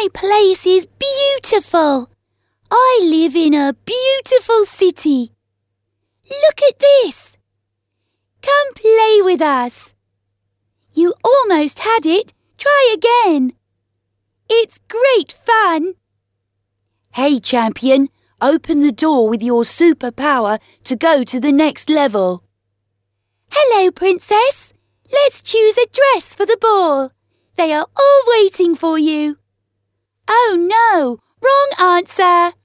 My place is beautiful. I live in a beautiful city. Look at this. Come play with us. You almost had it. Try again. It's great fun. Hey, champion, open the door with your superpower to go to the next level. Hello, princess. Let's choose a dress for the ball. They are all waiting for you. Oh no, wrong answer.